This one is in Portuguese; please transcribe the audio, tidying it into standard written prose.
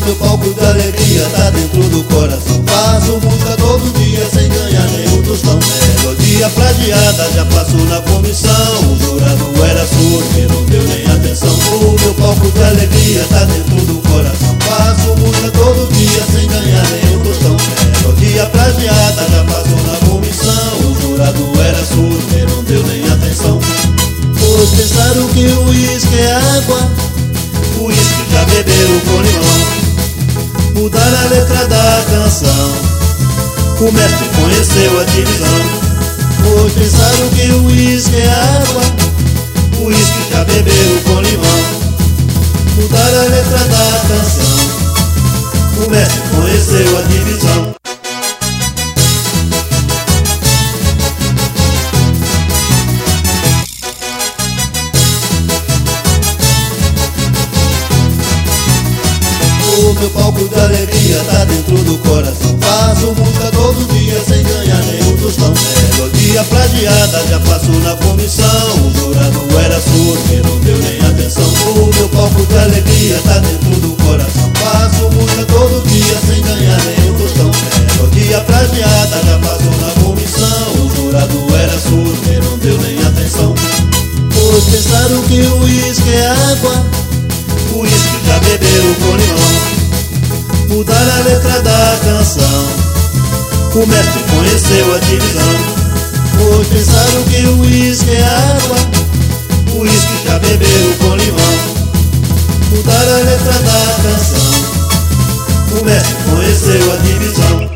meu palco de alegria tá dentro do coração. Faço música todo dia sem ganhar nenhum tostão. Melodia plagiada já passou na comissão. O jurado era surdo e não deu nem atenção. O meu palco de alegria tá dentro do coração. Faço música todo dia sem ganhar nenhum tostão. Melodia plagiada já passou na comissão. O jurado era surdo e não deu nem atenção. Pois pensaram que o uísque é água, o uísque já beberam com limão. Mudaram a letra da canção, o mestre conheceu a divisão. Pois pensaram que o uísque é água, o uísque já beberam com limão. Mudaram a letra da canção, o mestre conheceu a divisão. O meu palco de alegria tá dentro do coração. Faço música todo dia sem ganhar nenhum tostão. Melodia plagiada já passou na comissão. O jurado era surdo e não deu nem atenção. O meu palco de alegria tá dentro do coração. Faço música todo dia sem ganhar nenhum tostão. Melodia plagiada já passou na comissão. O jurado era surdo e não deu nem atenção. Pois pensaram que o uísque é água, o uísque já beberam com limão. Mudaram a letra da canção, o mestre conheceu a divisão. Pois pensaram que o uísque é água, o uísque já beberam com limão. Mudaram a letra da canção, o mestre conheceu a divisão.